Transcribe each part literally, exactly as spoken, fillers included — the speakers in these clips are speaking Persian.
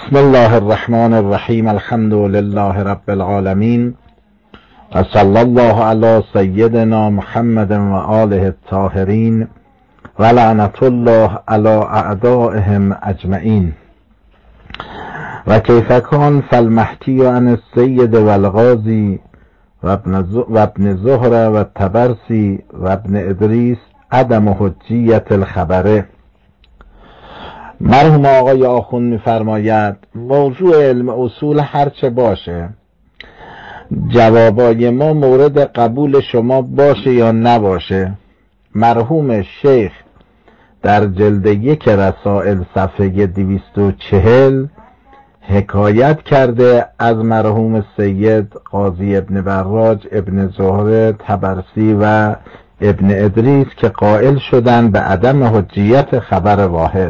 بسم الله الرحمن الرحیم. الحمد لله رب العالمین و صلی الله علی سیدنا محمد و آله الطاهرین و لعنت الله علی اعدائهم اجمعین. و کیف کان فالمحکی عن السید و الغازی و ابن زهره و تبرسی و ابن ادریس عدم حجیت الخبره. مرحوم آقای آخوند می‌فرماید موضوع علم اصول هرچه باشه، جوابای ما مورد قبول شما باشه یا نباشه، مرحوم شیخ در جلد یک رسائل صفحه دویست و چهل حکایت کرده از مرحوم سید قاضی ابن براج، ابن زهره، تبرسی و ابن ادریس که قائل شدن به عدم حجیت خبر واحد.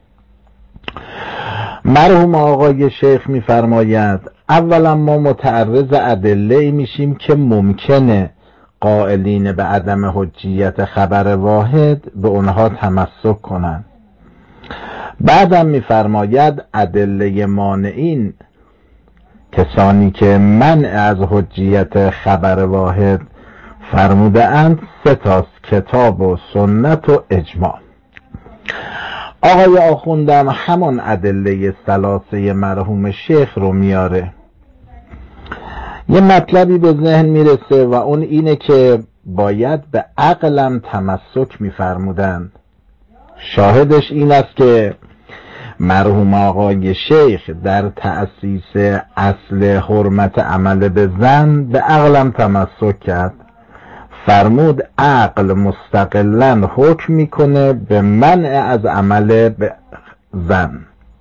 مرحوم آقای شیخ می‌فرماید اولا ما متعرض ادله میشیم که ممکنه قائلین به عدم حجیت خبر واحد به اونها تمسک کنند. بعدم می‌فرماید ادله مانعین، کسانی که منع از حجیت خبر واحد فرموده اند، سه تاست: کتاب و سنت و اجماع. آقای آخوندم همان ادله ثلاثه مرحوم شیخ رو میاره. یه مطلبی به ذهن میرسه و اون اینه که باید به عقلم تمسک میفرمودند. شاهدش این است که مرحوم آقای شیخ در تأسیس اصل حرمت عمل به زن به عقلم تمسک کرد. فرمود عقل مستقلاً حکم میکنه به منع از عمل به زن.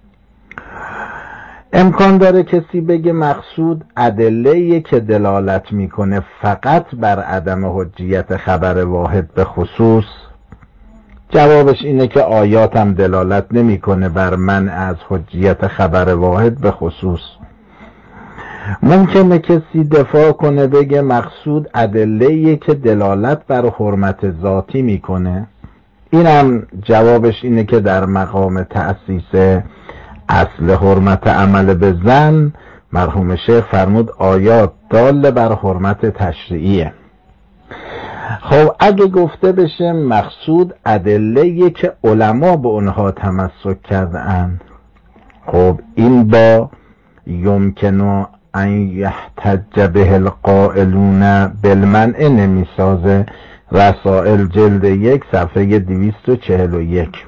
امکان داره کسی بگه مقصود ادله‌ای که دلالت میکنه فقط بر عدم حجیت خبر واحد به خصوص. جوابش اینه که آیات هم دلالت نمیکنه بر منع از حجیت خبر واحد به خصوص. ممکنه کسی دفاع کنه بگه مقصود ادله‌ای که دلالت بر حرمت ذاتی میکنه. اینم جوابش اینه که در مقام تأسیس اصل حرمت عمل به زن مرحوم شیخ فرمود آیات دال بر حرمت تشریعیه. خب اگه گفته بشه مقصود ادله‌ای که علما به اونها تمسک کرده‌اند، خب این با یمکنو ان یحتج به القائلون بالمنع نمیسازه. رسائل جلد یک صفحه دویست و چهل و یک.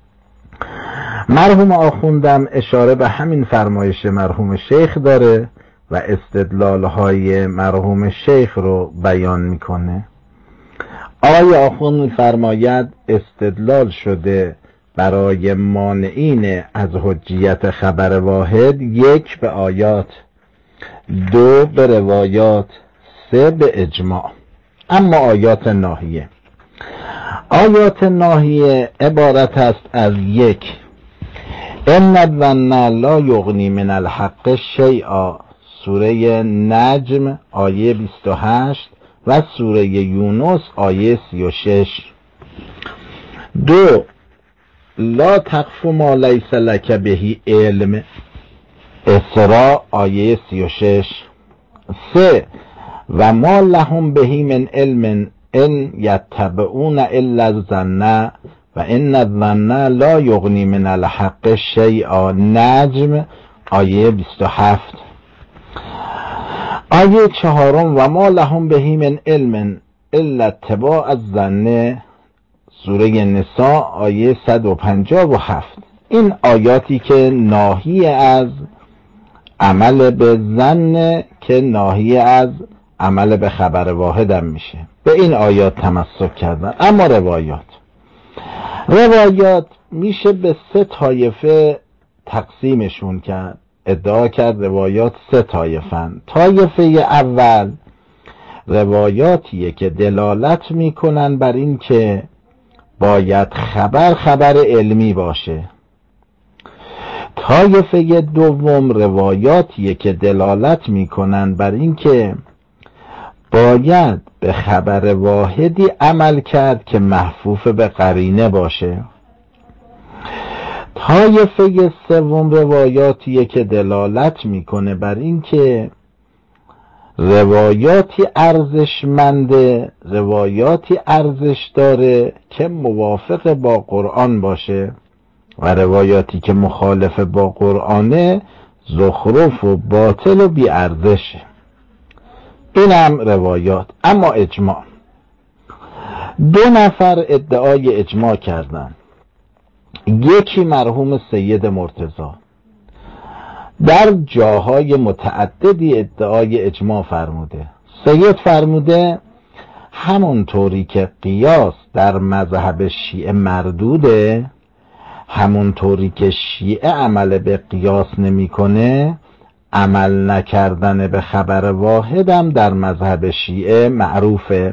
مرحوم آخوندم اشاره به همین فرمایش مرحوم شیخ داره و استدلالهای مرحوم شیخ رو بیان میکنه. آقای آخوند میفرماید استدلال شده برای مانعین از حجیت خبر واحد، یک به آیات، دو به روایات، سه به اجماع. اما آیات ناهیه آیات ناهیه عبارت است از یک: ان الظن لا یغنی من الحق شیئا، سوره نجم آیه بیست و هشت و سوره یونس آیه سی و شش. دو لا تقف ما لیس لک به علم، اسراء آیه سی و شش. سه و ما لهم به من علم ان یتبعون الا الظن و ان الظن لا یغنی من الحق شیئا، نجم آیه بیست و هفت. آیه چهارم و ما لهم به من علم الا اتباع الظن، سوره نساء آیه صد و پنجاه و هفت. این آیاتی که ناهی از عمل به ظن که ناهی از عمل به خبر واحدم میشه، به این آیات تمسک کردن. اما روایات روایات میشه به سه طایفه تقسیمشون کرد. ادعا کرد روایات سه طایفن. طایفه اول روایاتیه که دلالت میکنن بر این که باید خبر خبر علمی باشه. طایفه دوم روایاتیه که دلالت میکنن بر این که باید به خبر واحدی عمل کرد که محفوف به قرینه باشه. طایفه سوم روایاتیه که دلالت میکنه بر این که روایاتی ارزشمنده، روایاتی ارزش داره که موافق با قرآن باشه و روایاتی که مخالف با قرآنه زخرف و باطل و بی ارزشه. این هم روایات. اما اجماع، دو نفر ادعای اجماع کردن. یکی مرحوم سید مرتضی در جاهای متعددی ادعای اجماع فرموده. سید فرموده همونطوری که قیاس در مذهب شیعه مردوده، همونطوری که شیعه عمل به قیاس نمیکنه، عمل نکردن به خبر واحد هم در مذهب شیعه معروفه.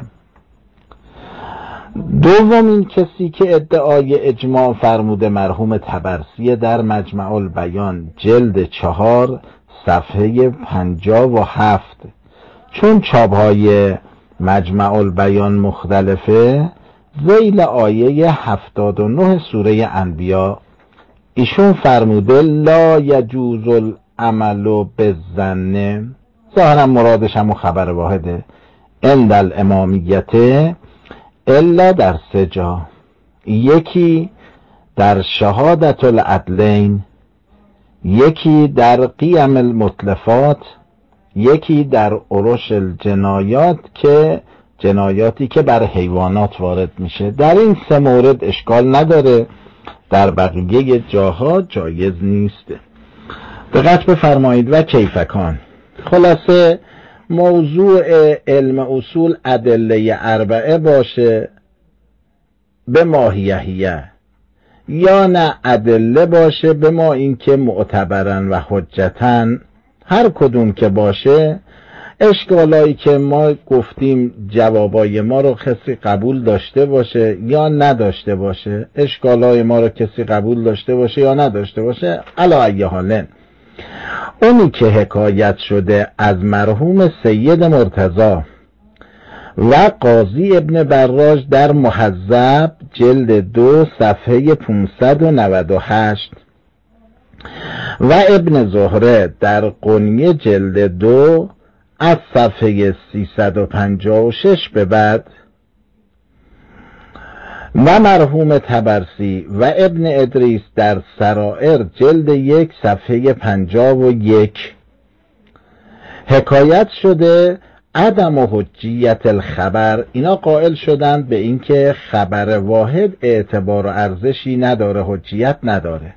دومین کسی که ادعای اجماع فرموده مرحوم طبرسی در مجمع البیان جلد چهار صفحه پنجاه و هفت. چون چاپ‌های مجمع البیان مختلفه، ذیل آیه هفتاد و نه سوره انبیا ایشون فرموده لا یجوز العمل بالظن، ظاهرا مرادش هم خبر واحده، عند الامامیته الا در سه جا. یکی در شهادت العدلین، یکی در قیم المتلفات، یکی در عرش الجنایات که جنایاتی که بر حیوانات وارد میشه. در این سه مورد اشکال نداره، در بقیه جاها جایز نیست. دقت بفرمایید. و کیفکان، خلاصه موضوع علم اصول ادله اربعه باشه به ماهیهیه، یا نه ادله باشه به ما اینکه معتبرن و حجتن. هر کدوم که باشه، اشکالایی که ما گفتیم جوابای ما رو کسی قبول داشته باشه یا نداشته باشه، اشکالای ما رو کسی قبول داشته باشه یا نداشته باشه، علی ای حال اونی که حکایت شده از مرحوم سید مرتضی و قاضی ابن براج در مهذب جلد دو صفحه پانصد و نود و هشت و ابن زهره در قنیه جلد دو از صفحه سیصد و پنجاه و شش به بعد، و مرحوم طبرسی و ابن ادریس در سرائر جلد یک صفحه پنجاه و یک حکایت شده عدم و حجیت الخبر. اینا قائل شدند به اینکه خبر واحد اعتبار و ارزشی نداره، حجیت نداره.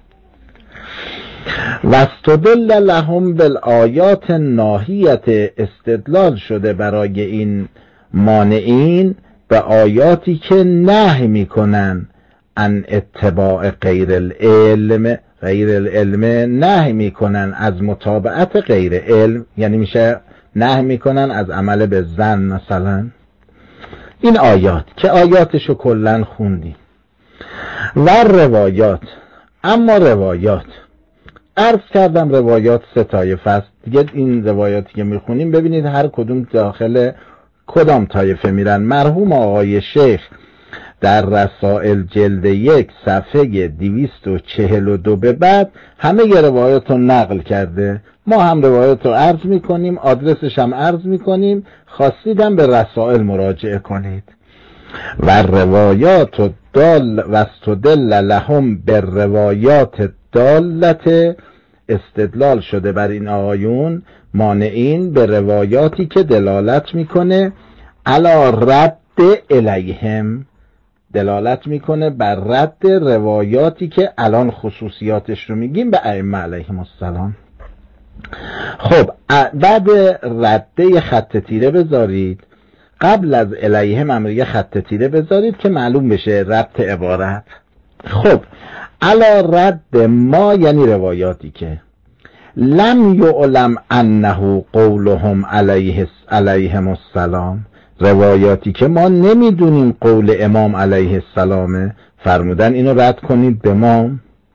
و استدل لهم بالآیات ناهیت، استدلال شده برای این مانعین به آیاتی که نهی میکنن عن اتباع غیر العلم، غیر العلم نهی میکنن از متابعت غیر علم، یعنی میشه نهی میکنن از عمل به ظن مثلا. این آیات که آیاتشو کلن خوندیم. و روایات، اما روایات عرض کردم روایات سه طایفه است دیگه. این روایاتی که میخونیم ببینید هر کدوم داخل کدام طایفه میرن. مرحوم آقای شیخ در رسائل جلد یک صفحه دویست و چهل و دو به بعد همه ی روایات رو نقل کرده. ما هم روایات رو عرض میکنیم، آدرسش هم عرض میکنیم، خواستیدم به رسائل مراجعه کنید. و روایات دال و استدل لهم به روایات دالت، استدلال شده بر این آیون مانعین به روایاتی که دلالت میکنه علی رد الیهم، دلالت میکنه بر رد روایاتی که الان خصوصیاتش رو میگیم به ائمه علیهم السلام. خب بعد رده خط تیره بذارید، قبل از الیهم هم یه خط تیره بذارید که معلوم بشه ربط عبارت. خب علی رد ما یعنی روایاتی که لم یعلم انه قولهم علیه علیهم السلام، روایاتی که ما نمیدونیم قول امام علیه السلامه، فرمودن اینو رد کنید به ما.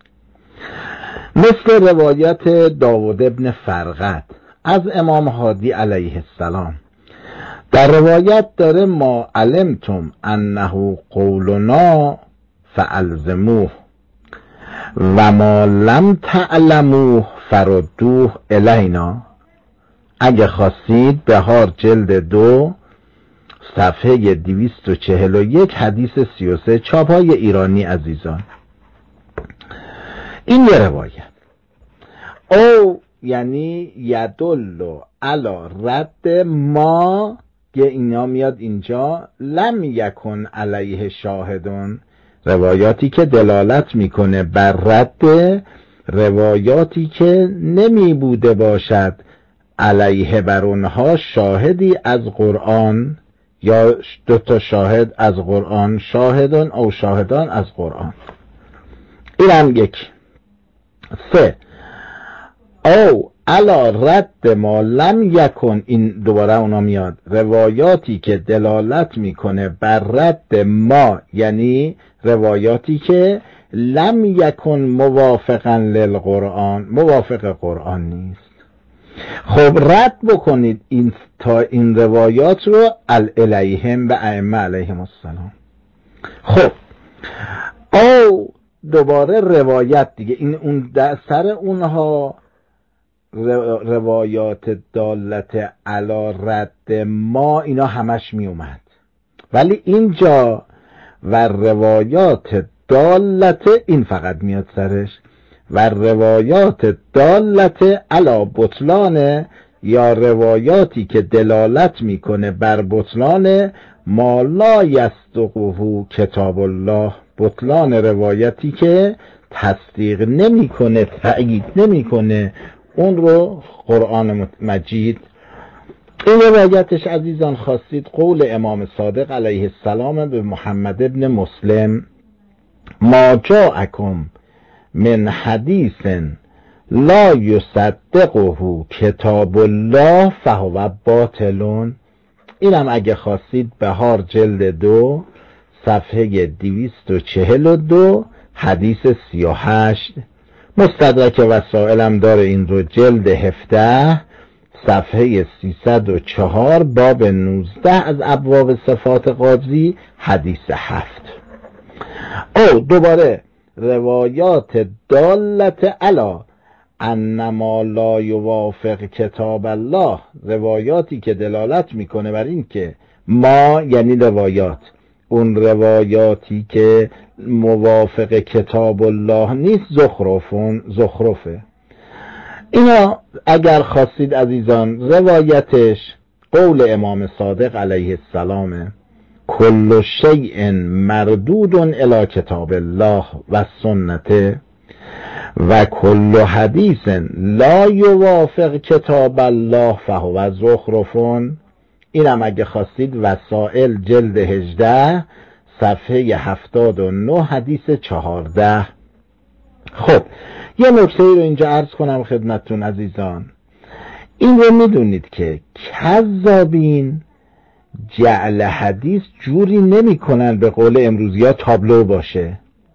مثل روایت داود ابن فرقد از امام هادی علیه السلام، در روایت داره ما علمتم انه قولنا فالزموه، و ما لم تعلموه فردوه الینا. اگه خواستید بهار جلد دو صفحه دویست و چهل و یک حدیث سی و سه، چاپ های ایرانی عزیزان. این یه روایت. او یعنی یدل علی رد ما، که اینا میاد اینجا لم یکن علیه شاهدون، روایاتی که دلالت میکنه بر رد روایاتی که نمی بوده باشد علیه بر اونها شاهدی از قرآن، یا دو تا شاهد از قرآن، شاهدان او شاهدان از قرآن. این هم یک. سه، او علا رد ما لم یکن، این دوباره اونا میاد روایاتی که دلالت میکنه بر رد ما، یعنی روایاتی که لم یکن موافقا للقرآن، موافق قرآن نیست. خب رد بکنید این تا این روایات رو الیهم و ائمه علیهم السلام. خب او دوباره روایت دیگه، این اون در سر اونها روایات دالت علی رد ما، اینا همش می اومد، ولی اینجا و روایات دالت، این فقط میاد سرش، و روایات دالت علی بطلان، یا روایاتی که دلالت میکنه بر بطلان ما لا یصدقه کتاب الله، بطلان روایتی که تصدیق نمیکنه، تأیید نمیکنه اون رو قرآن مجید. این روایتش عزیزان خواستید قول امام صادق علیه السلام به محمد ابن مسلم، ما جاءکم من حدیث لا یصدقه کتاب الله فهو باطل. اینم اگه خواستید بهار جلد دو صفحه دویست و چهل و دو حدیث سی و هشت. مستدرک وسائلم داره این رو جلد هفده صفحه سیصد و چهار باب نوزده از ابواب صفات قاضی حدیث هفت. او دوباره روایات دالت علی انما لا یوافق کتاب الله، روایاتی که دلالت میکنه بر این که ما، یعنی روایات، اون روایاتی که موافق کتاب الله نیست زخرفون، زخرفه. اینا اگر خواستید عزیزان روایتش قول امام صادق علیه السلام، کل شیء مردود الی کتاب الله و سنت و کل حدیث لا یوافق کتاب الله فهو زخرفون. اینم اگه خواستید وسائل جلد هجده صفحه هفتاد و نه حدیث چهارده. خب یه نکته رو اینجا عرض کنم خدمتتون عزیزان. این رو میدونید که کذابین جعل حدیث جوری نمی کنن به قول امروزی ها تابلو باشه.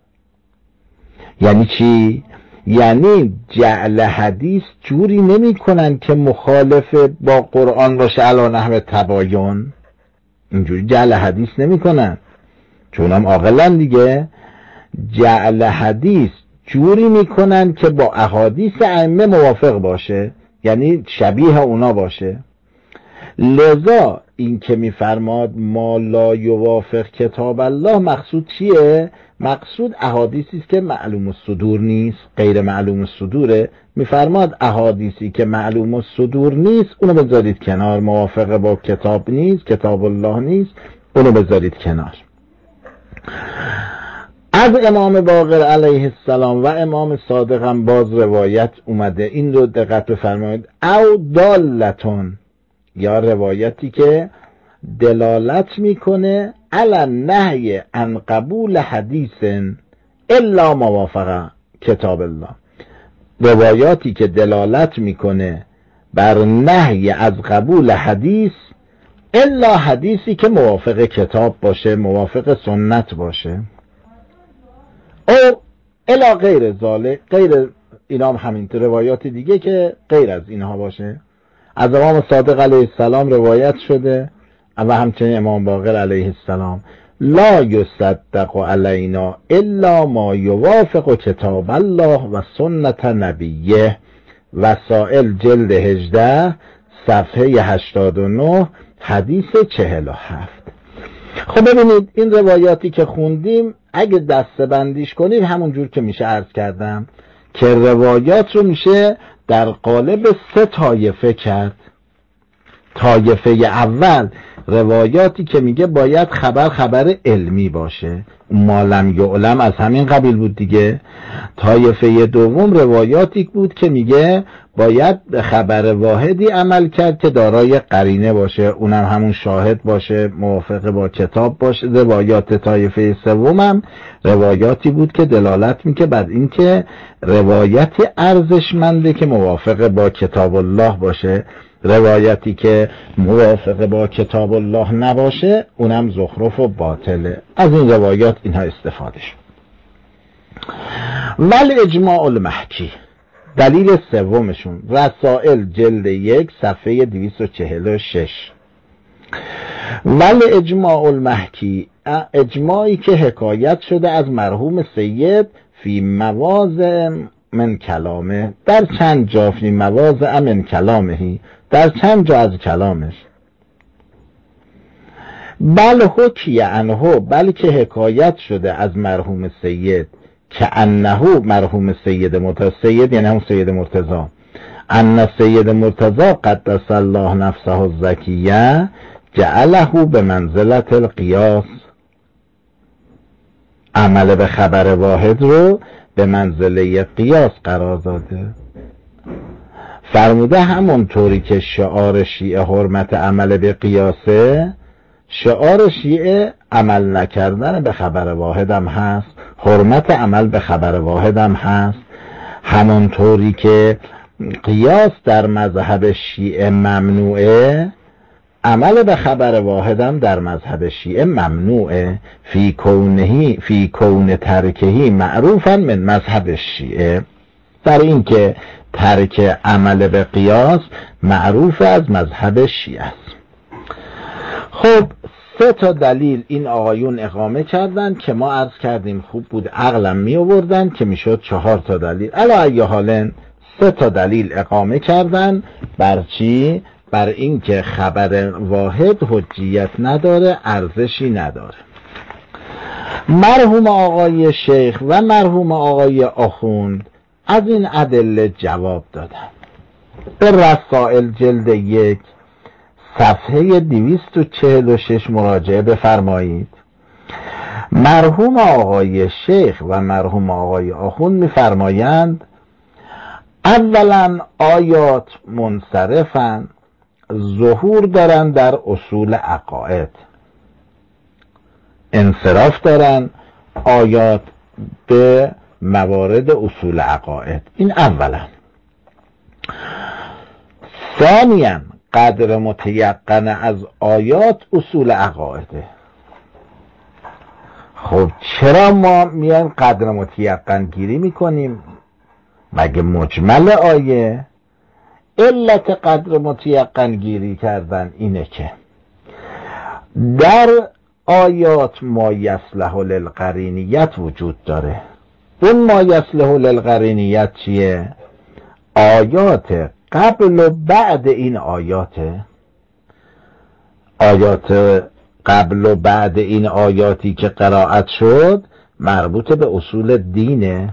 یعنی چی؟ یعنی جعل حدیث جوری نمی کنن که مخالف با قرآن باشه علی نحو تباین. اینجوری جعل حدیث نمی کنن، چون هم عاقلن دیگه. جعل حدیث جوری می کنن که با احادیث ائمه موافق باشه، یعنی شبیه اونا باشه. لذا این که میفرماد ما لا یوافق کتاب الله، مقصود چیه؟ مقصود احادیثی است که معلوم الصدور نیست، غیر معلوم الصدوره. میفرماد احادیثی که معلوم الصدور نیست اونو بذارید کنار، موافق با کتاب نیست، کتاب الله نیست، اونو بذارید کنار. از امام باقر علیه السلام و امام صادق هم باز روایت اومده، این رو دقت بفرمایید. او دالتون، یا روایتی که دلالت میکنه علی نهی عن قبول حدیث الا موافق کتاب الله، روایاتی که دلالت میکنه بر نهی از قبول حدیث الا حدیثی که موافق کتاب باشه، موافق سنت باشه، او الا غیر ذالک، غیر اینا هم همین روایات دیگه که غیر از اینها باشه. از امام صادق علیه السلام روایت شده و همچنین امام باقر علیه السلام. لا یصدق علینا الا ما یوافق کتاب الله و سنت نبیه. وسائل جلد هجده صفحه هشتاد و نه حدیث چهل و هفت. خب ببینید این روایاتی که خوندیم اگه دسته بندیش کنید همون جور که میشه عرض کردم که روایات رو میشه در قالب سه طایفه کرد. طایفه اول روایاتی که میگه باید خبر خبر علمی باشه، مالم یعلم از همین قبیل بود دیگه. طایفه دوم روایاتی بود که میگه باید خبر واحدی عمل کرد که دارای قرینه باشه، اونم همون شاهد باشه، موافق با کتاب باشه. روایات طایفه سوم هم روایاتی بود که دلالت میکنه بر این که روایتی ارزشمنده که موافق با کتاب الله باشه. روایتی که موافق با کتاب الله نباشه اونم زخرف و باطله. از این روایات اینها استفاده شد. ول اجماع المحکی، دلیل سومشون رسائل جلد یک صفحه دویست و چهل و شش. ول اجماع المحکی، اجماعی که حکایت شده از مرحوم سید فی مواضع من کلامه، در چند جا، فی مواضع من کلامهی، در چند جا از کلامش. بل حکی عنه، بلکه حکایت شده از مرحوم سید که انه مرحوم سید مرتضی، سید یعنی هم سید مرتضی، ان سید مرتضی قدس الله نفسه الزکیه جعله به منزلت القیاس، عمل به خبر واحد رو به منزله قیاس قرار داده. فرموده همونطوری که شعار شیعه حرمت عمل به قیاسه، شعار شیعه عمل نکردن به خبر واحد هم هست، حرمت عمل به خبر واحد هم هست. همونطوری که قیاس در مذهب شیعه ممنوعه، عمل به خبر واحد هم در مذهب شیعه ممنوعه. فی کونهی فی کون ترکهی معروفا من مذهب شیعه، در این که ترک عمل به قیاس معروف از مذهب شیعه است. خب سه تا دلیل این آقایون اقامه کردن که ما عرض کردیم خوب بود عقلم می آوردن که میشد چهار تا دلیل. علی ای حال سه تا دلیل اقامه کردن. بر چی؟ بر این که خبر واحد حجیت نداره، ارزشی نداره. مرحوم آقای شیخ و مرحوم آقای آخوند از این ادله جواب دادن. به رسائل جلد یک صفحه دویست و چهل و شش مراجعه بفرمایید. مرحوم آقای شیخ و مرحوم آقای آخوند می‌فرمایند اولا آیات منصرفن، ظهور دارن در اصول عقاید، انصراف دارن آیات به موارد اصول عقاید. این اولا. ثانیا قدر متیقن از آیات اصول عقایده. خب چرا ما میایم قدر متیقن گیری میکنیم؟ مگه مجمل آیه؟ علت قدر متیقن گیری کردن اینه که در آیات ما یصلح للقرینیت وجود داره. اون ما یصلح للقرینیت چیه؟ آیات قبل و بعد این آیاته. آیات قبل و بعد این آیاتی که قرائت شد مربوط به اصول دینه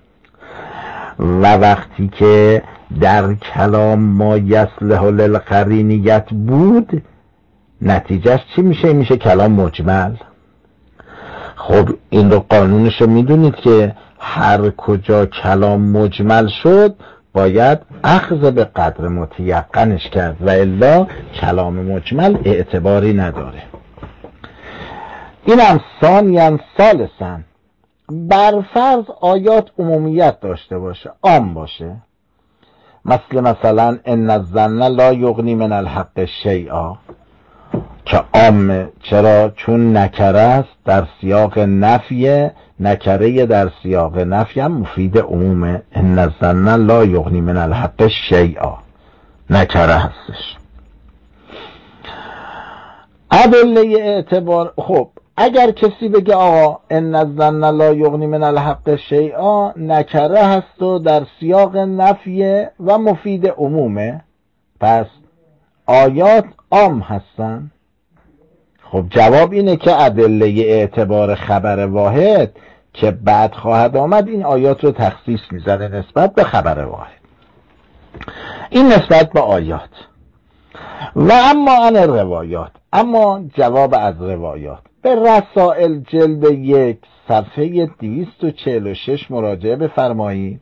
و وقتی که در کلام ما یصلح للقرینیت بود نتیجهش چی میشه؟ میشه کلام مجمل. خب این رو قانونش رو میدونید که هر کجا کلام مجمل شد باید اخذ به قدر متیقنش کرد و الا کلام مجمل اعتباری نداره. این هم ثانیاً ثالثاً برفرض آیات عمومیت داشته باشه، عام باشه، مثل مثلا ان الظن لا یغنی من الحق شیئا که عامه. چرا؟ چون نکره است در سیاق نفیه، نکره در سیاق نفی هم مفید عمومه. ان الظن لا یغنی من الحق شیئا نکره هستش. ادله اعتبار. خب اگر کسی بگه آقا ان الظن لا یغنی من الحق شیئا، نکره هست و در سیاق نفی و مفید عمومه، پس آیات عام هستن. خب جواب اینه که ادله اعتبار خبر واحد که بعد خواهد آمد این آیات رو تخصیص میزنه نسبت به خبر واحد. این نسبت به آیات. و اما عن روایات، اما جواب از روایات. به رسائل جلد یک صفحه دویست و چهل و شش مراجعه بفرمایید.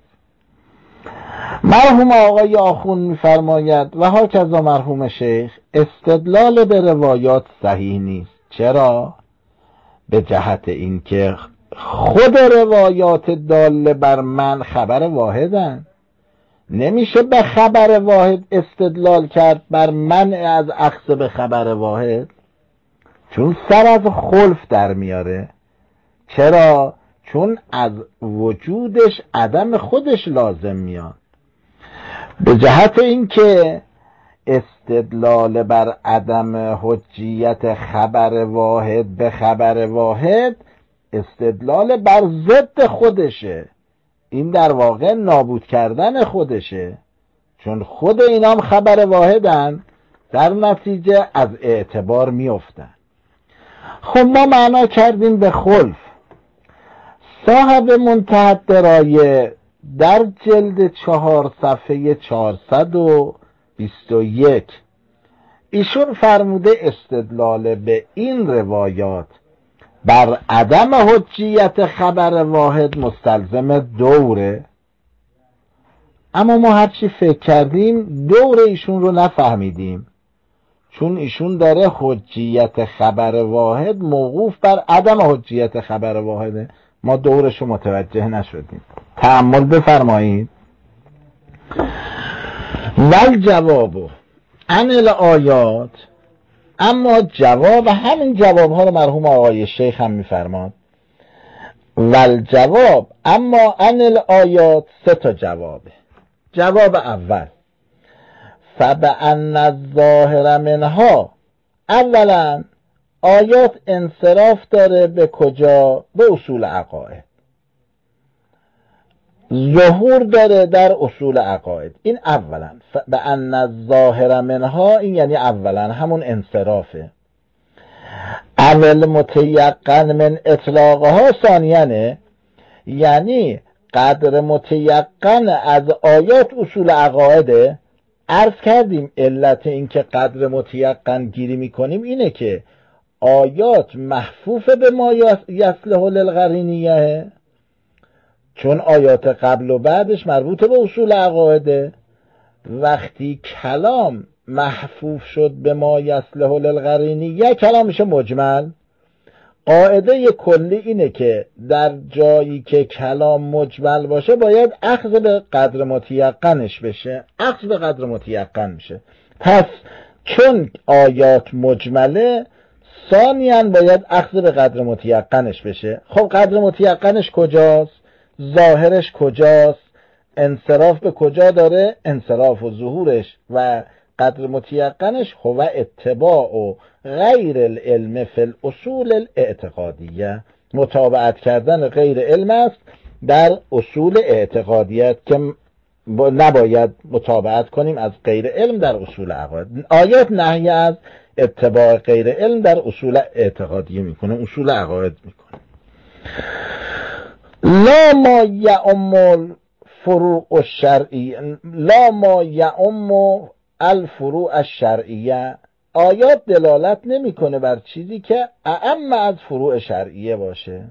مرحوم آقای آخون میفرماید و هاکذا مرحوم شیخ، استدلال به روایات صحیح نیست. چرا؟ به جهت اینکه خود روایات داله بر من خبر واحدن، نمیشه به خبر واحد استدلال کرد بر منع از اخذ به خبر واحد، چون سر از خلف در میاره. چرا؟ چون از وجودش عدم خودش لازم میاد. به جهت اینکه استدلال بر عدم حجیت خبر واحد به خبر واحد استدلال بر ضد خودشه، این در واقع نابود کردن خودشه، چون خود اینام خبر واحدن، در نتیجه از اعتبار میافتن. خب ما معنا کردیم به خلف. صاحب منتهی الدرایه در جلد چهار صفحه چهارصد و بیست و یک ایشون فرموده استدلال به این روایات بر عدم حجیت خبر واحد مستلزم دوره. اما ما هرچی فکر کردیم دور ایشون رو نفهمیدیم، چون ایشون داره حجیت خبر واحد موقوف بر عدم حجیت خبر واحده، ما دورش رو متوجه نشدیم. تأمل بفرمایید. ول جوابو عن الآیات، اما جواب همین جواب ها رو مرحوم آقای شیخ هم میفرماد. ول جواب اما عن الآیات سه تا جوابه. جواب اول فبأن الظاهر منها، اولا آیات انصراف داره به کجا؟ به اصول عقاید، ظهور داره در اصول عقاید. این اولا. فبأن الظاهر منها، این یعنی اولا همون انصرافه. اول متیقن من اطلاقها ثانیانه، یعنی قدر متیقن از آیات اصول عقایده. عرض کردیم علت این که قدر متیقن گیری میکنیم اینه که آیات محفوف به ما یصلح للقرینیه، چون آیات قبل و بعدش مربوط به اصول عقایده. وقتی کلام محفوف شد به ما یصلح للقرینیه، کلام میشه مجمل. قاعده کلی اینه که در جایی که کلام مجمل باشه باید اخذ به قدر متیقنش بشه، اخذ به قدر متیقن میشه. پس چون آیات مجمله، ثانیاً باید اخذ به قدر متیقنش بشه. خب قدر متیقنش کجاست؟ ظاهرش کجاست؟ انصراف به کجا داره؟ انصراف و ظهورش. و قدر متیقنش هو اتباع و غیر العلم فی الاصول الاعتقادیه، متابعت کردن غیر علم است در اصول اعتقادیت که نباید متابعت کنیم از غیر علم در اصول عقاید. آیات نهی از اتباع غیر علم در اصول اعتقادیه میکنه، اصول عقاید میکنه. لا ما یعم الفروع الشرعیه، لا ما یعم الفروع الشرعیه، آیات دلالت نمیکنه بر چیزی که اعم از فروع شرعیه باشه،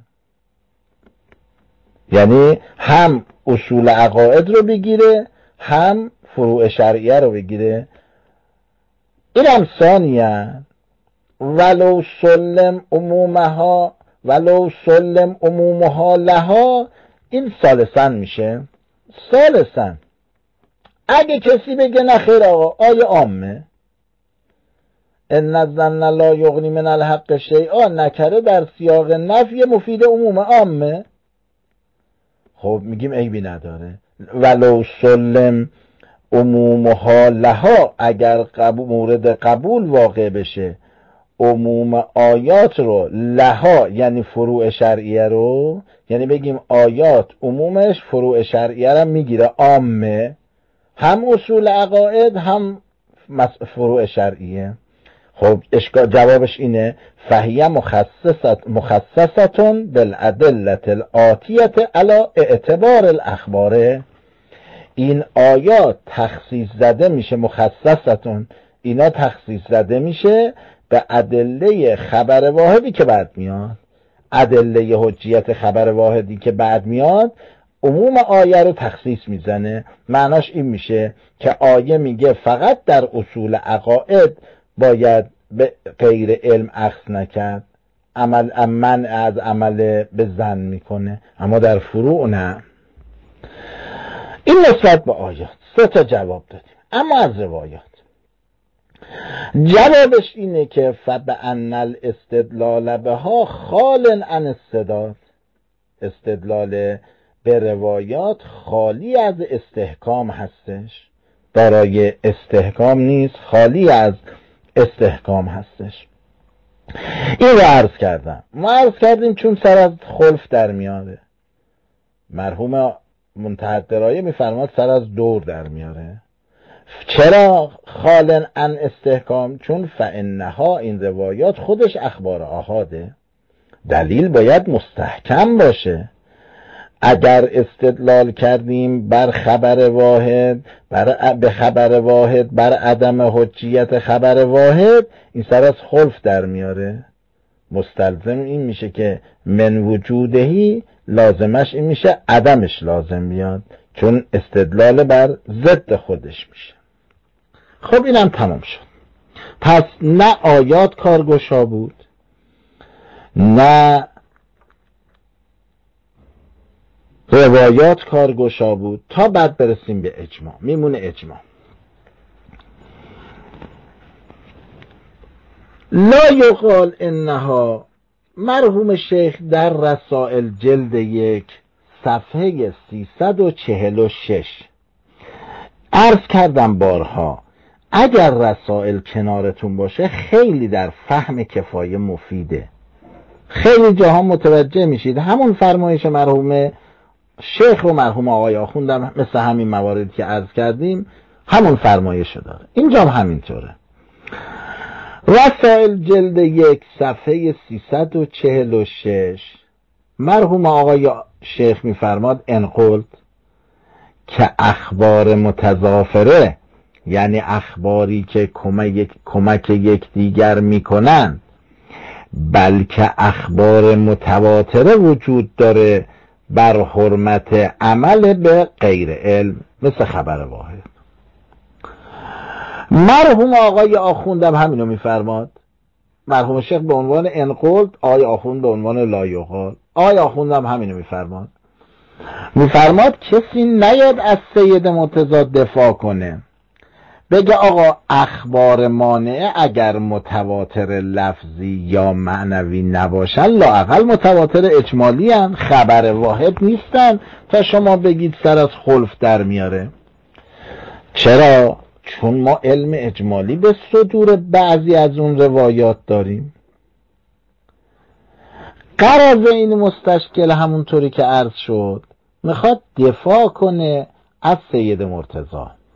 یعنی هم اصول عقاید رو بگیره هم فروع شرعیه رو بگیره. این هم ثانیه ولو سلم عمومها ولو سلم عمومها لها، این ثالثاً میشه. ثالثاً اگه کسی بگه نه خیر آقا آیه عامه، ان الظن لا یغنی من الحق شیئا، نکره در سیاق نفی مفید عموم عامه، خب میگیم عیبی نداره. ولو سلم عمومها لها، اگر قبول مورد قبول واقع بشه عموم آیات رو لها یعنی فروع شرعیه رو، یعنی بگیم آیات عمومش فروع شرعیه رو میگیره، عامه، هم اصول عقاید هم فروع شرعیه. خب اشکال جوابش اینه فهیه مخصصت مخصصتون بالادله الاتیه علی اعتبار الاخباره. این آیات تخصیص زده میشه، مخصصتون اینا تخصیص زده میشه به ادله خبر واحدی که بعد میاد. ادله حجیت خبر واحدی که بعد میاد عموم آیه رو تخصیص میزنه. معناش این میشه که آیه میگه فقط در اصول عقاید باید به غیر علم اخذ نکرد، عمل من از عمل به ظن میکنه، اما در فروع نه. این نسبت به آیات سه تا جواب دادیم. اما از روایات جوابش اینه که فبأن الاستدلال بها خال عن استدلال، استدلال به روایات خالی از استحکام هستش، دارای استحکام نیست، خالی از استحکام هستش. این رو عرض کردم. ما عرض کردیم چون سر از خلف در میاره. مرحوم منتهی الدرایه میفرماد سر از دور در میاره. چرا خالن عن استحکام؟ چون فانها این روایات خودش اخبار آحاده، دلیل باید مستحکم باشه. اگر استدلال کردیم بر خبر واحد، بر به خبر واحد بر عدم حجیت خبر واحد، این سر از خلف در میاره. مستلزم این میشه که من وجودهی، لازمش این میشه عدمش لازم بیاد، چون استدلال بر ضد خودش میشه. خب اینم تمام شد. پس نه آیات کارگشا بود، نه روایات کارگشا بود، تا بعد برسیم به اجماع. میمونه اجماع. لا یقال انها، مرحوم شیخ در رسائل جلد یک صفحه سیصد و چهل و شش عرض کردم بارها، اگر رسائل کنارتون باشه خیلی در فهم کفایه مفیده. خیلی جاها متوجه میشید همون فرمایش مرحوم شیخ و مرحوم آقای آخوندم مثل همین مواردی که عرض کردیم همون فرمایش داره. اینجا هم همینطوره. رسائل جلد یک صفحه سیصد و چهل و شش مرحوم آقای شیخ میفرماد انقلت که اخبار متضافره، یعنی اخباری که کمک, کمک یکدیگر میکنن، بلکه اخبار متواتره وجود داره بر حرمت عمل به غیر علم، مثل خبر واحد. مرحوم آقای آخوندم همینو میفرماد. مرحوم شیخ به عنوان انقلت، آقای آخوند به عنوان لایقال. آقای آخوندم همینو میفرماد. میفرماد کسی نیاد از سید مرتضی دفاع کنه، بگه آقا اخبار مانعه اگر متواتر لفظی یا معنوی نباشن لااقل متواتر اجمالی هن، خبر واحد نیستن تا شما بگید سر از خلف در میاره. چرا؟ چون ما علم اجمالی به صدور بعضی از اون روایات داریم. غرض این مستشکل همونطوری که عرض شد میخواد دفاع کنه از سید مرتضی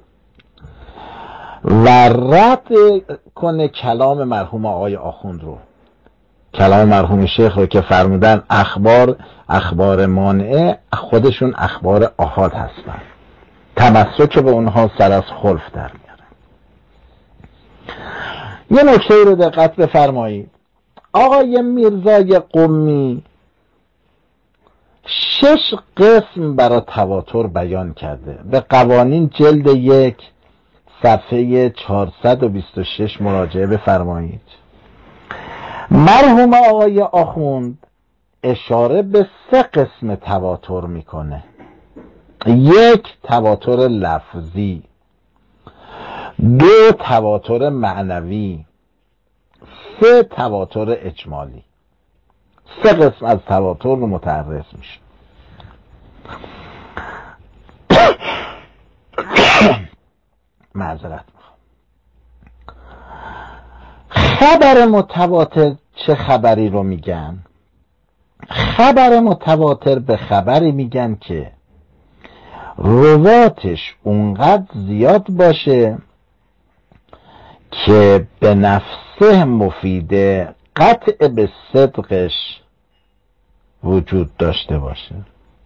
و رد کنه کلام مرحوم آقای آخوند رو، کلام مرحوم شیخ رو که فرمودن اخبار اخبار مانعه خودشون اخبار آحاد هستن، تمسک به اونها سر از خلف در میاره. یه نکته رو دقت بفرمایید. آقای میرزای قمی شش قسم برای تواتر بیان کرده. به قوانین جلد یک صفحه چهارصد و بیست و شش مراجعه بفرمایید. مرحوم آقای آخوند اشاره به سه قسم تواتر میکنه. یک، تواتر لفظی، دو، تواتر معنوی، سه، تواتر اجمالی. سه قسم از تواتر رو متعرض میشه. معذرت میخوام. خبر متواتر چه خبری رو میگن؟ خبر متواتر به خبری میگن که رواتش اونقدر زیاد باشه که به نفسه مفیده قطع به صدقش وجود داشته باشه،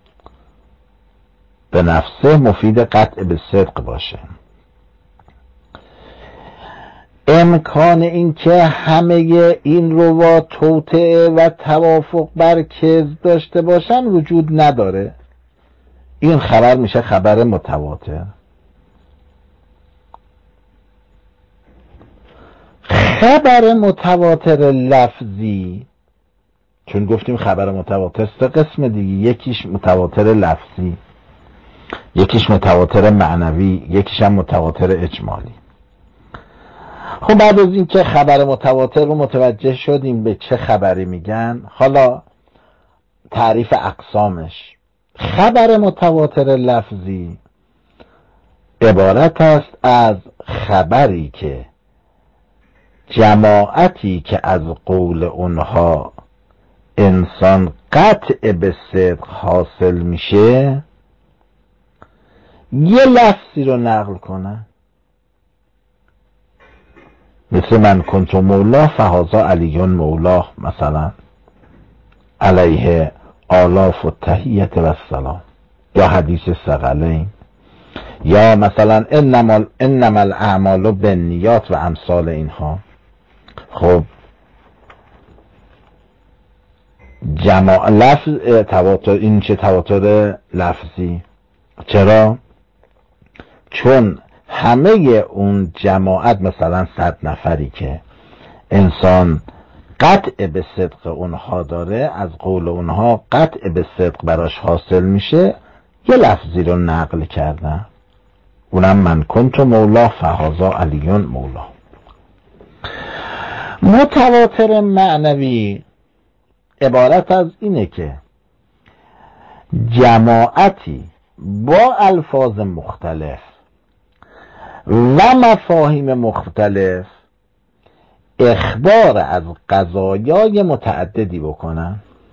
به نفسه مفید قطع به صدق باشه. امکان این که همه این روات توطئه و توافق بر کذب داشته باشن وجود نداره. این خبر میشه خبر متواتر. خبر متواتر لفظی، چون گفتیم خبر متواتر سه قسم دیگه، یکیش متواتر لفظی، یکیش متواتر معنوی، یکیش هم متواتر اجمالی. خب بعد از این که خبر متواتر رو متوجه شدیم به چه خبری میگن، حالا تعریف اقسامش. خبر متواتر لفظی عبارت است از خبری که جماعتی که از قول اونها انسان قطع به صدق حاصل میشه یه لفظی رو نقل کنن، مثل من کنت مولا فهذا علی مولا، مثلا علیه آلاف و تحییت و السلام، یا حدیث ثقلین، یا مثلا انما انما الاعمال بالنیات و امثال اینها. خب جماع لفظ تواتر، این چه تواتر لفظی؟ چرا؟ چون همه اون جماعت، مثلا صد نفری که انسان قطع به صدق اونها داره، از قول اونها قطع به صدق براش حاصل میشه، یه لفظی رو نقل کردن، اونم من کنت مولا فهذا علی مولا. متواتر معنوی عبارت از اینه که جماعتی با الفاظ مختلف و مفاهیم مختلف اخبار از قضایای متعددی بکنن،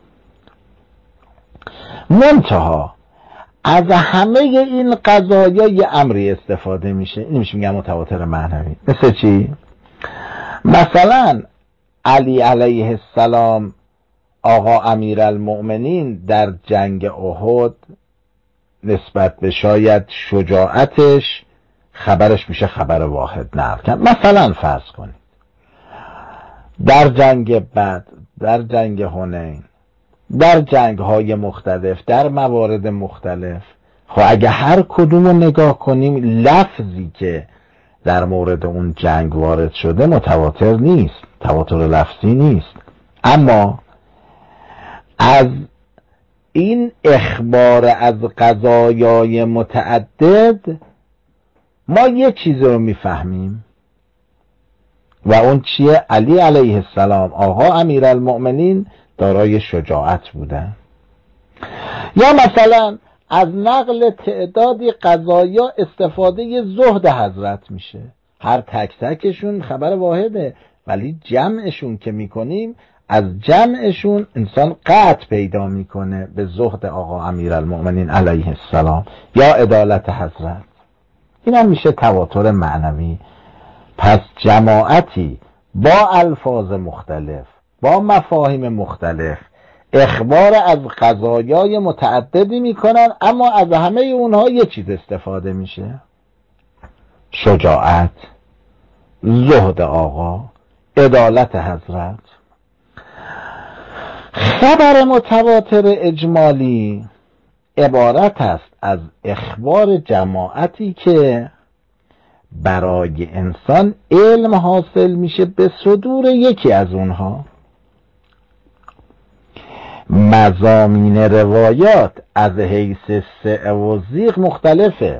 منتها از همه این قضایا یه امری استفاده میشه. این میشه میگم متواتر معنوی. مثل چی؟ مثلا علی علیه السلام، آقا امیرالمؤمنین، در جنگ احد نسبت به شاید شجاعتش خبرش میشه خبر واحد نقل کرد. مثلا فرض کنید در جنگ بدر، در جنگ حنین، در جنگ های مختلف، در موارد مختلف، خب اگه هر کدوم رو نگاه کنیم لفظی که در مورد اون جنگ وارد شده متواتر نیست، تواتر لفظی نیست، اما از این اخبار از قضایای متعدد ما یه چیز رو میفهمیم و اون چیه؟ علی علیه السلام، آقا امیرالمؤمنین، دارای شجاعت بودن. یا مثلا از نقل تعدادی قضایا استفاده زهد حضرت میشه، هر تک تکشون خبر واحده ولی جمعشون که میکنیم از جمعشون انسان قطع پیدا میکنه به زهد آقا امیرالمؤمنین علیه السلام یا عدالت حضرت. این هم میشه تواتر معنوی. پس جماعتی با الفاظ مختلف، با مفاهیم مختلف اخبار از قضایای متعددی میکنن، اما از همه اونها یه چیز استفاده میشه: شجاعت، زهد آقا، عدالت حضرت. خبر متواتر اجمالی عبارت است از اخبار جماعتی که برای انسان علم حاصل میشه به صدور یکی از اونها. مضامین روایات از حیث سعه و زیغ مختلفه.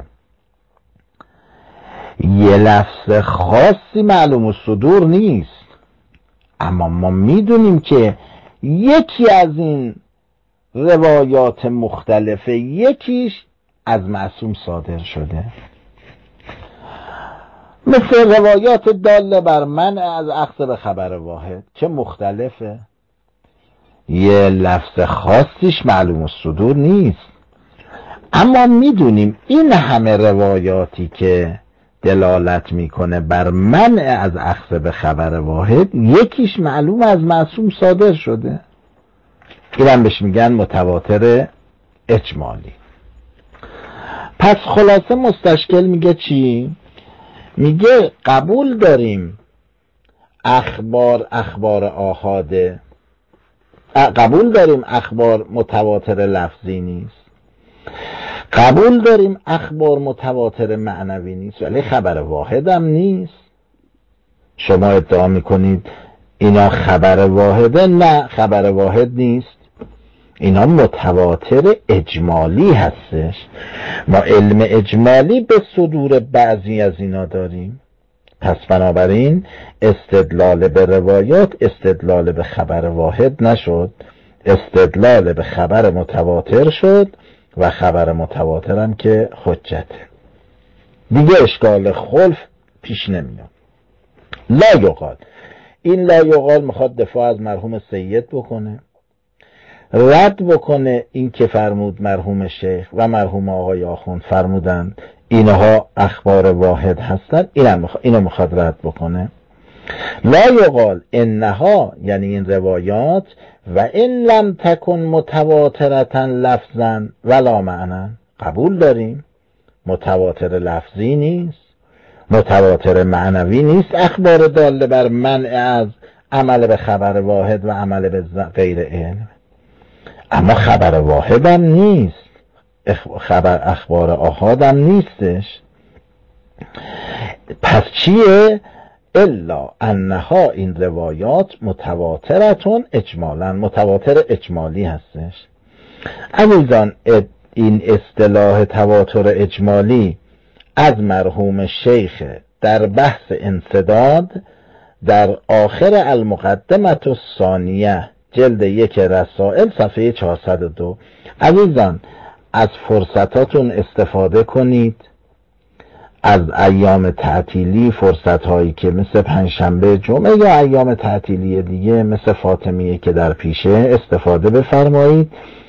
یه لفظ خاصی معلوم الصدور نیست، اما ما میدونیم که یکی از این روایات مختلفه یکیش از معصوم صادر شده. مثل روایات داله بر منع از اخذ به خبر واحد که مختلفه، یه لفظ خاصیش معلوم الصدور نیست، اما میدونیم این همه روایاتی که دلالت میکنه بر منع از اخذ به خبر واحد یکیش معلوم از معصوم صادر شده، اینم بهش میگن متواتر اجمالی. پس خلاصه مستشکل میگه چی؟ میگه قبول داریم اخبار اخبار آحاده، قبول داریم اخبار متواتر لفظی نیست، قبول داریم اخبار متواتر معنوی نیست، ولی خبر واحد هم نیست. شما ادعا میکنید اینا خبر واحده، نه خبر واحد نیست، اینا متواتر اجمالی هستش. ما علم اجمالی به صدور بعضی از اینا داریم، پس بنابراین استدلال به روایات استدلال به خبر واحد نشد، استدلال به خبر متواتر شد و خبر متواتر هم که حجته، دیگه اشکال خلف پیش نمیاد. لا یقال، این لا یقال میخواد دفاع از مرحوم سید بکنه، رد بکنه این که فرمود مرحوم شیخ و مرحوم آقای آخوند فرمودند اینها اخبار واحد هستند، اینو میخواد رد بکنه. لا یقال انها، یعنی این روایات، و این لم تکن متواترتا لفظا ولا معنا، قبول داریم متواتر لفظی نیست، متواتر معنوی نیست، اخبار داله بر منع از عمل به خبر واحد و عمل به غیر علم، اما خبر واحد هم نیست، خبر اخبار آحاد هم نیستش. پس چیه؟ الا انها، این روایات متواترتون اجمالا، متواتر اجمالی هستش. عزیزان این اصطلاح تواتر اجمالی از مرحوم شیخ در بحث انسداد در آخر المقدمه الثانیه جلد یک رسائل صفحه چهارصد و دو. عزیزان از فرصتاتون استفاده کنید، از ایام تعطیلی، فرصت هایی که مثل پنجشنبه، جمعه یا ایام تعطیلی دیگه مثل فاطمیه که در پیشه استفاده بفرمایید.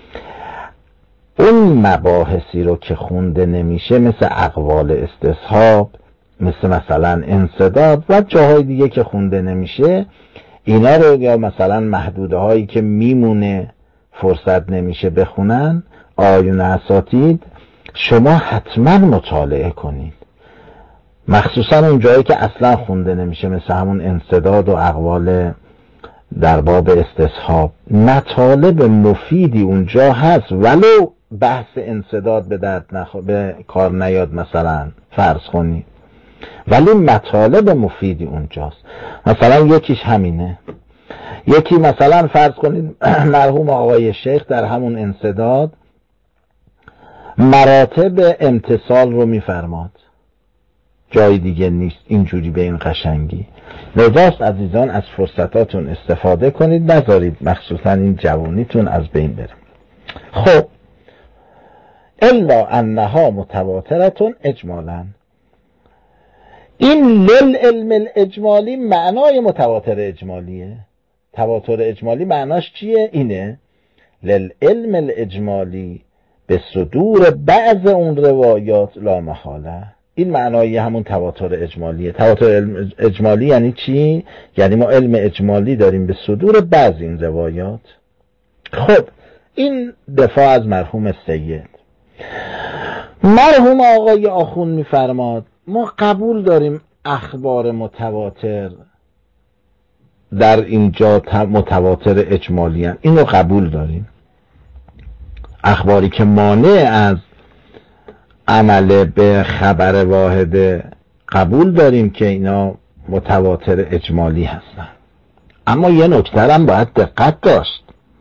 اون مباحثی رو که خونده نمیشه مثل اقوال استصحاب، مثل مثلا انسداد و جاهای دیگه که خونده نمیشه، اینا رو یا مثلا محدوده هایی که میمونه فرصت نمیشه بخونن، آیون اساتید، شما حتما مطالعه کنید، مخصوصا اون جایی که اصلا خونده نمیشه مثل همون انسداد و اقوال در باب استصحاب. مطالب مفیدی اونجا هست، ولو بحث انسداد به درد نخ... به کار نیاد مثلا فرض کنید، ولی مطالب مفیدی اونجاست. مثلا یکیش همینه، یکی مثلا فرض کنید مرحوم آقای شیخ در همون انسداد مراتب امتصال رو میفرماد، جای دیگه نیست اینجوری به این قشنگی. لذاست عزیزان از فرصتاتون استفاده کنید، نذارید مخصوصا این جوانیتون از بین بره. خب الا انها متواترتون اجمالا، این لل علم الاجمالی معنای متواتر اجمالیه. تواتر اجمالی معناش چیه؟ اینه لل علم الاجمالی به صدور بعض اون روایات لا محاله، این معنای همون تواتر اجمالیه. تواتر اجمالی یعنی چی؟ یعنی ما علم اجمالی داریم به صدور بعض این روایات. خب این دفاع از مرحوم سید. مرحوم آقای آخوند میفرماد ما قبول داریم اخبار متواتر در اینجا متواتر اجمالی هستند، اینو قبول داریم، اخباری که مانع از عمل به خبر واحد قبول داریم که اینا متواتر اجمالی هستن. اما یه نکته هم باید دقت داشت،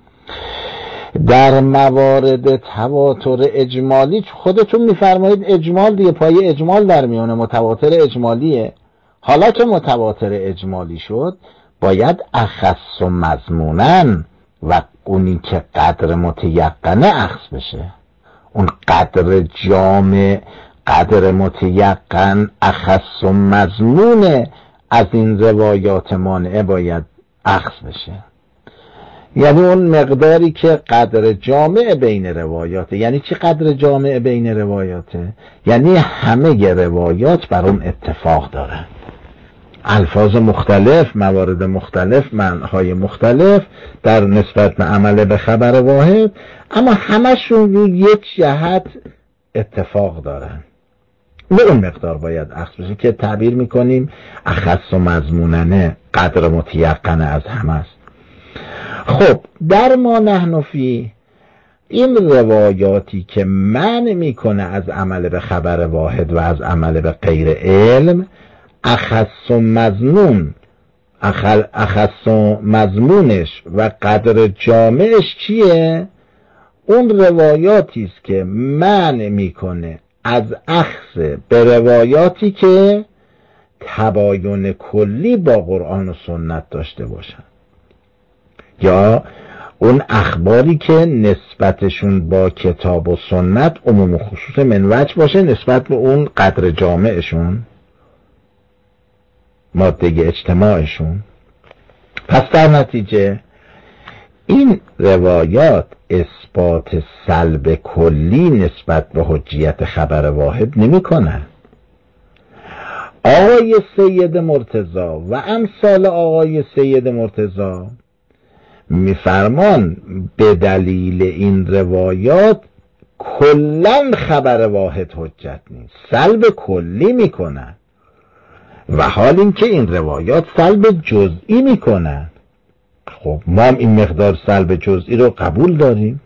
در موارد تواتر اجمالی خودتون میفرمایید اجمال دیگه، پای اجمال در میونه، متواتر اجمالیه. حالا که متواتر اجمالی شد باید اخص و مضمونن و اونی که قدر متیقنه اخذ بشه، اون قدر جامع قدر متیقن اخص و مضمون از این روایات مانعه باید اخذ بشه. یعنی اون مقداری که قدر جامع بین روایاته. یعنی چی قدر جامع بین روایاته؟ یعنی همه روایات بر اون اتفاق دارن، الفاظ مختلف، موارد مختلف، معناهای مختلف در نسبت به عمل به خبر واحد، اما همشون رو یک جهت اتفاق دارن. به اون مقدار باید اخذ بشه که تعبیر میکنیم اخص و مضموننه، قدر متیقنه از همه است. خب در ما نحن فی، این روایاتی که منع میکنه از عمل به خبر واحد و از عمل به غیر علم، اخص و مضمون اخص و مضمونش و قدر جامعش چیه؟ اون روایاتی است که منع میکنه از اخذ به روایاتی که تباین کلی با قرآن و سنت داشته باشن، یا اون اخباری که نسبتشون با کتاب و سنت عموم و خصوص منوج باشه نسبت به اون قدر جامعشون، ماده اجتماعشون. پس در نتیجه این روایات اثبات سلب کلی نسبت به حجیت خبر واحد نمی کنن. آقای سید مرتضی و امثال آقای سید مرتضی میفرمان به دلیل این روایات کلن خبر واحد حجت نیست، سلب کلی میکنن، و حال اینکه این روایات سلب جزئی میکنن. خب ما هم این مقدار سلب جزئی رو قبول داریم،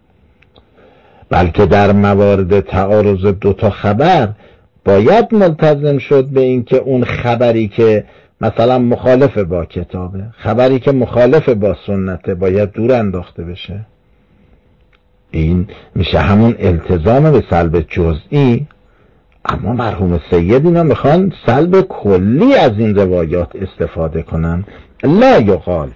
بلکه در موارد تعارض دوتا خبر باید ملتزم شد به این که اون خبری که مثلا مخالف با کتابه، خبری که مخالف با سنته، باید دور انداخته بشه. این میشه همون التزام به سلب جزئی. اما مرحوم سید اینا میخوان سلب کلی از این روایات استفاده کنن. لا یقال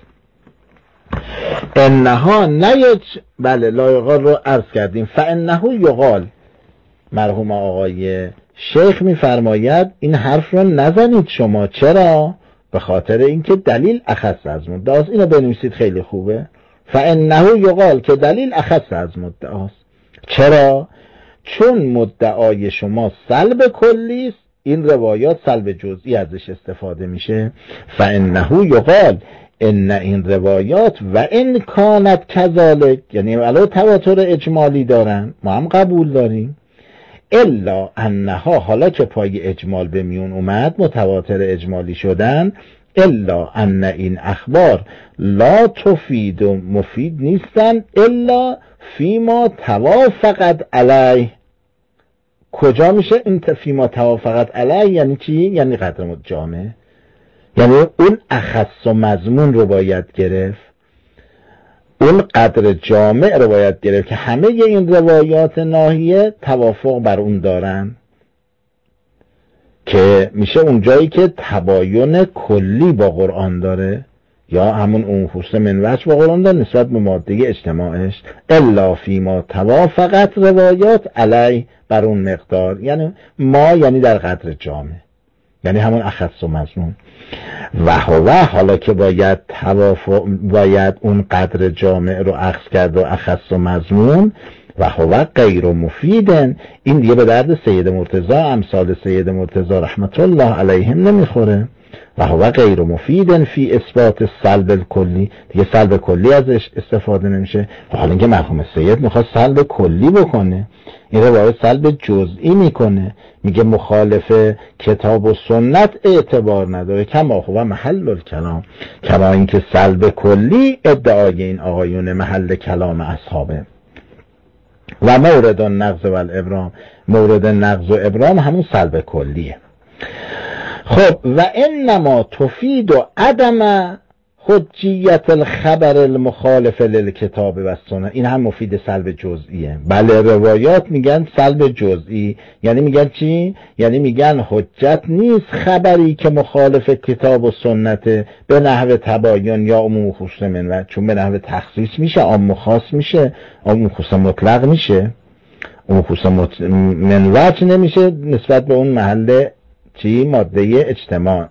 انها نیج، بله لا یقال رو عرض کردیم. فانه یقال، مرحوم آقای شیخ میفرماید این حرف رو نزنید شما. چرا؟ به خاطر اینکه دلیل اخص از مدعاست. اینو بنویسید خیلی خوبه. فانه یقال که دلیل اخص از مدعاست. چرا؟ چون مدعای شما سلب کلی است، این روایات سلب جزئی ازش استفاده میشه. فانه یقال ان این روایات و ان کانت کذالک، یعنی علاوه تواتر اجمالی دارن، ما هم قبول داریم، الا انها، حالا که پای اجمال به میون اومد، متواتر اجمالی شدن، الا ان این اخبار لا تفید و مفید نیستن الا فیما توافقت علیه. کجا میشه این فیما توافقت علیه؟ یعنی چی؟ یعنی قدر جامع، یعنی اون اخص و مضمون رو باید گرفت، اون قدر جامع رو باید گرفت که همه این روایات ناحیه توافق بر اون دارن، که میشه اون جایی که تباین کلی با قرآن داره، یا همون اون خصوص منوج با قرآن داره نسبت به ماده اجتماعش. الا فیما توافقت روایات علی، بر اون مقدار، یعنی ما یعنی در قدر جامع، یعنی همون اخص و مضمون. و هو، حالا که باید توافق، باید اون قدر جامع رو اخذ کرد و اخص و مضمون، و هو غیر مفیدن، این دیگه به درد سید مرتضی، امثال سید مرتضی رحمت الله علیهم نمیخوره. و هو غیر مفیدن فی اثبات سلب الکلی، دیگه سلب کلی ازش استفاده نمیشه. حالا اینکه مرحوم سید میخواد سلب کلی بکنه، این روایت سلب جزئی میکنه، میگه مخالف کتاب و سنت اعتبار نداره، کما هو محل الکلام، کما اینکه سلب کلی ادعای این آقایون محل کلام اصحابه. و مورد النقض و الابرام، مورد نقض و ابرام همون سلب کلیه. خب و انما تفید و عدم حجیت الخبر المخالف للکتاب و سنت، این هم مفید سلب جزئیه. بله روایات میگن سلب جزئی، یعنی میگن چی؟ یعنی میگن حجت نیست خبری که مخالف کتاب و سنت به نحو تباین یا عموم خصوص منوج، چون به نحو تخصیص میشه، عام خاص میشه، عموم خصوص مطلق میشه. اون خصوص مت... من وجه نمیشه نسبت به اون محل چی؟ ماده اجتماع.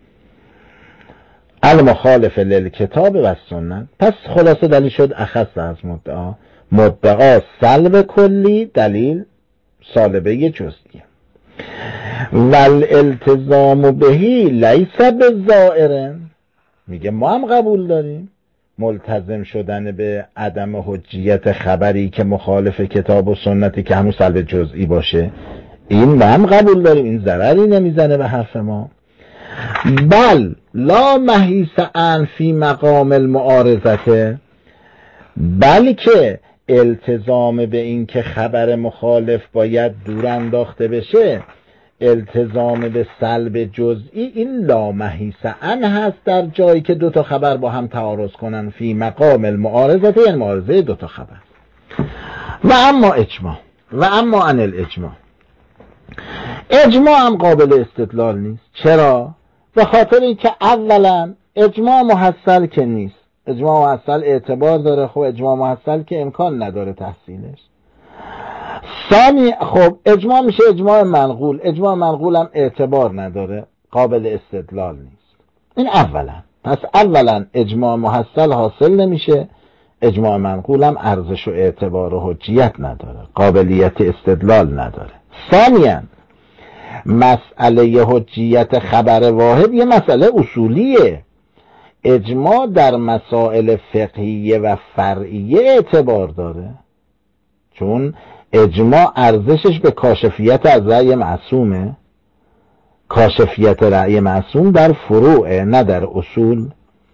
المخالف للکتاب و سنت. پس خلاصه دلیل شد اخص از مدعا. مدعا سلب کلی، دلیل سالبه جزئی. والالتزام بهی لیس بالظاهر. میگه ما هم قبول داریم ملتزم شدن به عدم حجیت خبری که مخالف کتاب و سنتی که همون سلب جزئی باشه، این ما هم قبول داریم، این ضرری نمیزنه به حرف ما. بل لا محیص عن فی مقام المعارضه، بلکه التزام به این که خبر مخالف باید دور انداخته بشه، التزام به سلب جزئی، این لا محیص عن هست در جایی که دو تا خبر با هم تعارض کنن. فی مقام المعارضه یعنی معارضه دو تا خبر. و اما اجماع، و اما عن الاجماع، اجماع هم قابل استدلال نیست. چرا؟ به خاطر اینکه اولا اجماع محصل که نیست. اجماع محصل اعتبار داره، خب اجماع محصل که امکان نداره تحصیلش. ثانی خب اجماع میشه اجماع منقول، اجماع منقول هم اعتبار نداره، قابل استدلال نیست. این اولا. پس اولا اجماع محصل حاصل نمیشه، اجماع منقول هم ارزش و اعتبار و حجیت نداره، قابلیت استدلال نداره. ثانیا مسئله حجیت خبر واحد یه مسئله اصولیه. اجماع در مسائل فقهیه و فرعیه اعتبار داره، چون اجماع ارزشش به کاشفیت از رأی معصومه. کاشفیت رأی معصوم در فروعه نه در اصول.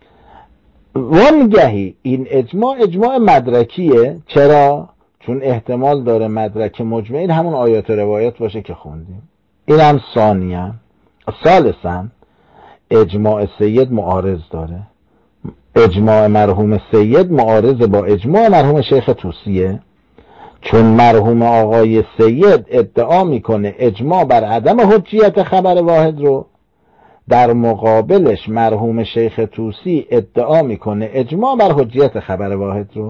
وانگهی این اجماع اجماع مدرکیه. چرا؟ چون احتمال داره مدرک مجمعین همون آیات و روایات باشه که خوندیم. این هم ثانیاً. ثالثاً اجماع سید معارض داره. اجماع مرحوم سید معارض با اجماع مرحوم شیخ طوسیه، چون مرحوم آقای سید ادعا میکنه اجماع بر عدم حجیت خبر واحد رو، در مقابلش مرحوم شیخ طوسی ادعا میکنه اجماع بر حجیت خبر واحد رو.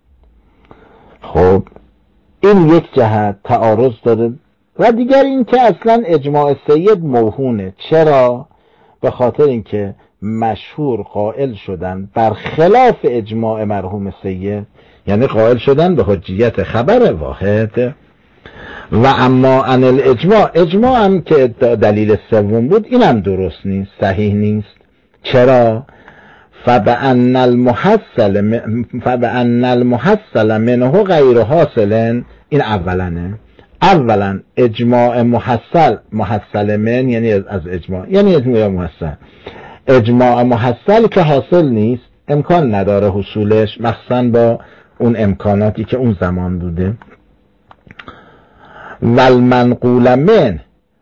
خب این یک جهت تعارض داره. و دیگر این که اصلا اجماع سید موهونه. چرا؟ به خاطر اینکه مشهور قائل شدن بر خلاف اجماع مرحوم سید، یعنی قائل شدن به حجیت خبر واحد. و اما عن الاجماع، اجماع هم که دلیل سوم بود، این هم درست نیست، صحیح نیست. چرا؟ فبأن المحصل فبأن المحصل منه غیر حاصل. این اولنه. اولا اجماع محصل، محصل من یعنی از اجماع، یعنی اجماع محصل، اجماع محصل که حاصل نیست، امکان نداره حصولش، مخصوصا با اون امکاناتی که اون زمان بوده. والمنقول من،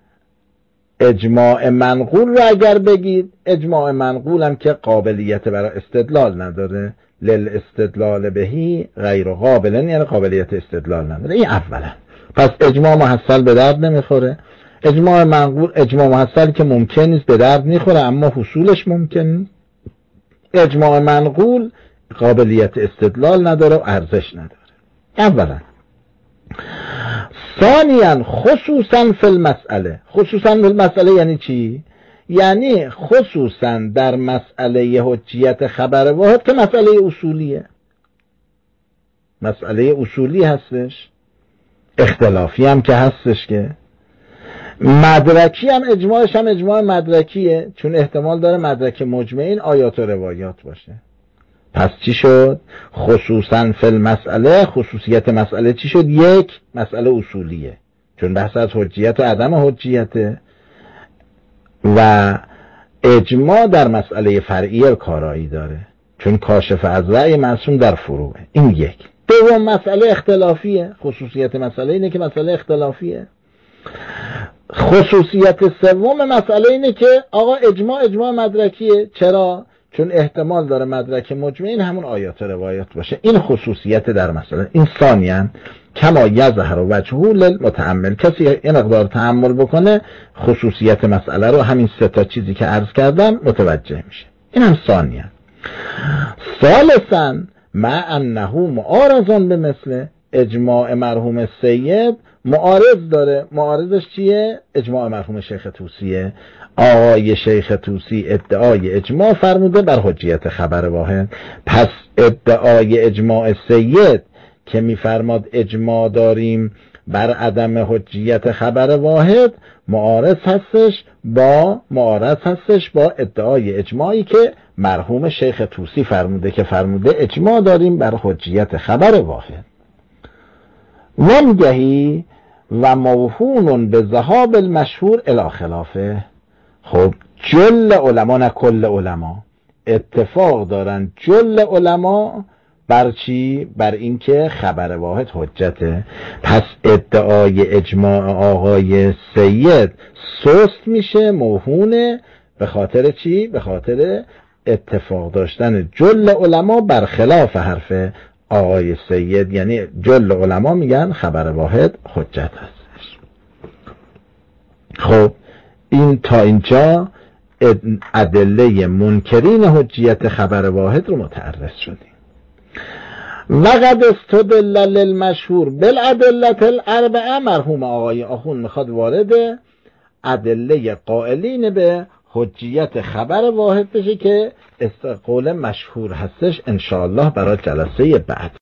اجماع منقول رو اگر بگید، اجماع منقول هم که قابلیت برای استدلال نداره، للاستدلال بهی غیر قابل، یعنی قابلیت استدلال نداره. این اولا. پس اجماع محصل به درد نمیخوره. اجماع منقول، اجماع محصل که ممکن نیست به درد میخوره اما حصولش ممکن نیست. اجماع منقول قابلیت استدلال نداره و ارزش نداره. اولا. ثانیاً خصوصاً فی المسئله. خصوصاً فی المسئله یعنی چی؟ یعنی خصوصاً در مسئله حجیت خبر واحد که مسئله اصولیه. مسئله اصولی هستش، اختلافی هم که هستش، که مدرکی هم اجماعش هم اجماع مدرکیه، چون احتمال داره مدرک مجمعین آیات و روایات باشه. پس چی شد؟ خصوصاً فی المسئله، خصوصیت مسئله چی شد؟ یک، مسئله اصولیه، چون بحث از حجیت و عدم حجیته. و اجماع در مسئله فرعیه کارایی داره، چون کاشف از رأی معصوم در فروعه. این یک. دوم مسئله اختلافیه. خصوصیت مسئله اینه که مسئله اختلافیه. خصوصیت سوم مسئله اینه که آقا اجماع اجماع مدرکیه. چرا؟ چون احتمال داره مدرک مجمعین همون آیات و روایات باشه. این خصوصیت در مسئله. این ثانیاً کما یظهر وجهه للمتأمل، کسی یه مقدار تأمل بکنه خصوصیت مسئله رو، همین سه تا چیزی که عرض کردم، متوجه میشه. این هم ثانیاً. ثالثاً مع انه معارض به مثله، اجماع مرحوم سید معارض داره. معارضش چیه؟ اجماع مرحوم شیخ طوسیه. آقای شیخ طوسی ادعای اجماع فرموده بر حجیت خبر واحد. پس ادعای اجماع سید که میفرماد اجماع داریم بر عدم حجیت خبر واحد معارض هستش با معارض هستش با ادعای اجماعی که مرحوم شیخ طوسی فرموده که فرموده اجماع داریم بر حجیت خبر واحد. وانگهی و موهون به ذهاب المشهور الی خلافه. خب جل علما نه کل علما اتفاق دارن جل علما بر چی؟ بر اینکه خبر واحد حجته. پس ادعای اجماع آقای سید سست میشه، موهونه. به خاطر چی؟ به خاطر اتفاق داشتن جل علما بر خلاف حرف آقای سید. یعنی جل علما میگن خبر واحد حجت هستش. خب این تا اینجا ادله منکرین حجیت خبر واحد رو متعرض شدیم. وقد استدل للمشهور بالادله الاربعه. مرحوم آقای آخوند میخواد وارد ادله قائلین به حجیت خبر واحد بشه که قول مشهور هستش، انشاءالله برای جلسه بعد.